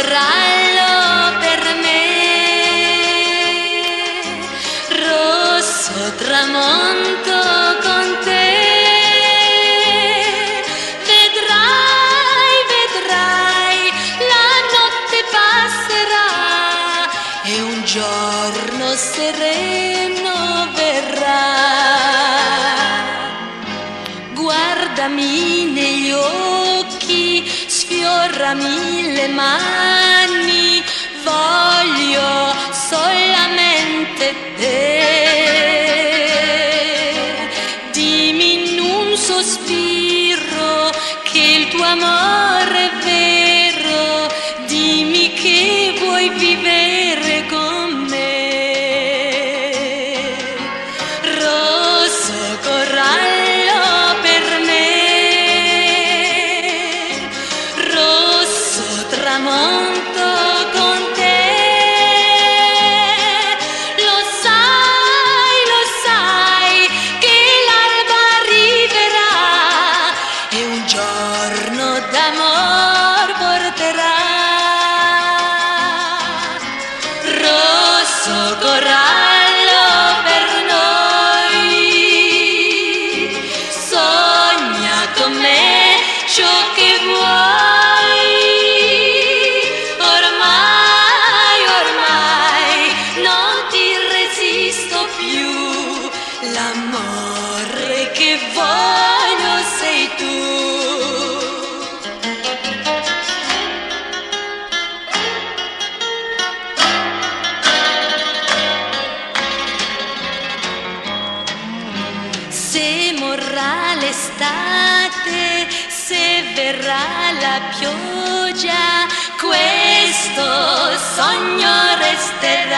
corallo per me, rosso tramonto con te. Vedrai, vedrai, la notte passerà e un giorno sereno verrà. Guardami negli occhi, sfiorami le mani, voglio solamente te. Dimmi in un sospiro che il tuo amore è vero, dimmi che vuoi vivere con me. Rosso corallo per me, rosso tramonto con te. Lo sai che l'alba arriverà e un giorno d'amor porterà. Rosso corallo per noi, sogna con me ciò che vuoi. Ormai non ti resisto più, l'amore che voglio sei tu. Se morrà l'estate, se verrà la pioggia, questo sogno resterà.